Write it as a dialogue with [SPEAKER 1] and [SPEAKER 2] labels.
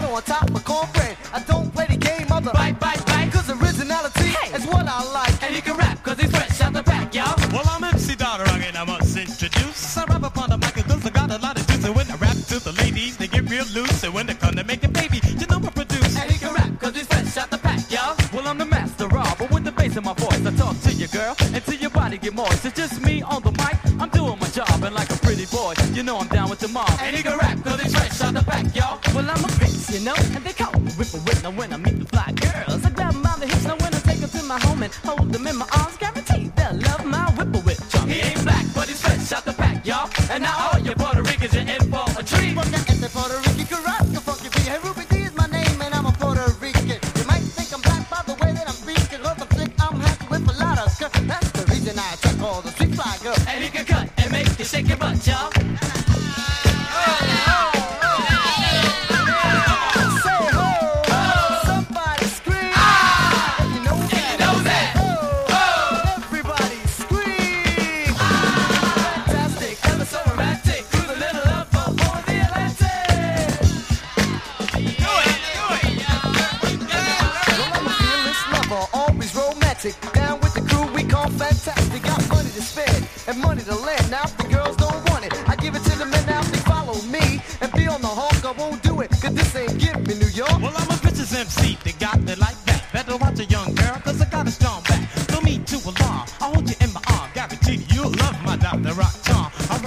[SPEAKER 1] potato on top of cornbread. I don't play the game of the bite, bite, bite, cause originality is what I like. And he can rap cause he's fresh out the back, y'all.
[SPEAKER 2] Well, I'm MC Donna Rock and I must introduce. I rap upon the mic cause I got a lot of juice. And when I rap to the ladies, they get real loose. And when they come to make a baby, you know I produce.
[SPEAKER 1] And he can rap cause he's fresh out the pack, y'all.
[SPEAKER 3] Well, I'm the master of, but with the bass in my voice, I talk to you, girl, until your body get moist. It's just me on the mic, I'm doing my job, and like a pretty boy, you know I'm down with the mob.
[SPEAKER 1] And he can rap cause he's fresh out the pack, y'all.
[SPEAKER 3] Well, I'm a prince, you know, and they call me Whipper Whip. Now when I meet the fly girls, I grab them by the hips. Now when I take them to my home and hold them in my arms, guarantee they'll love my Whipper Whip.
[SPEAKER 1] He ain't black, but he's fresh out the pack, y'all. And now all you Puerto Ricans are in for a treat.
[SPEAKER 4] Porque este Puerto Rican can rock the funky beat. Hey, Ruby D is my name and I'm a Puerto Rican. You might think I'm black by the way that I'm speaking. Cause I'm sick, I'm happy with a lot of skirt. That's the reason I attack all the street fly girls.
[SPEAKER 1] And he can cut and make you shake your butt, y'all.
[SPEAKER 4] Down with the crew, we call fantastic. Got money to spend and money to lend. Now if the girls don't want it, I give it to the men. Now if they follow me and be on the hawk, I won't do it. Cause this ain't give me New York.
[SPEAKER 2] Well, I'm a bitch's MC, they got me like that. Better watch a young